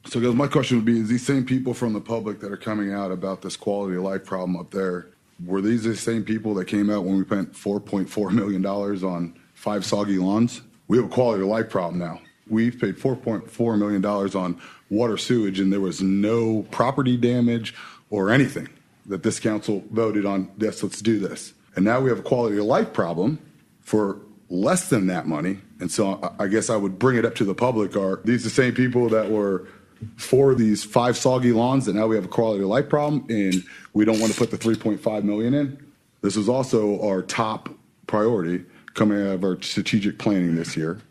So my question would be, is these same people from the public that are coming out about this quality of life problem up there, were these the same people that came out when we spent $4.4 million on 5 soggy lawns? We have a quality of life problem now. We've paid $4.4 million on water sewage, and there was no property damage or anything that this council voted on, yes, let's do this. And now we have a quality of life problem for less than that money. And so I guess I would bring it up to the public. Are these the same people that were for these 5 soggy lawns that now we have a quality of life problem and we don't want to put the $3.5 million in? This is also our top priority coming out of our strategic planning this year.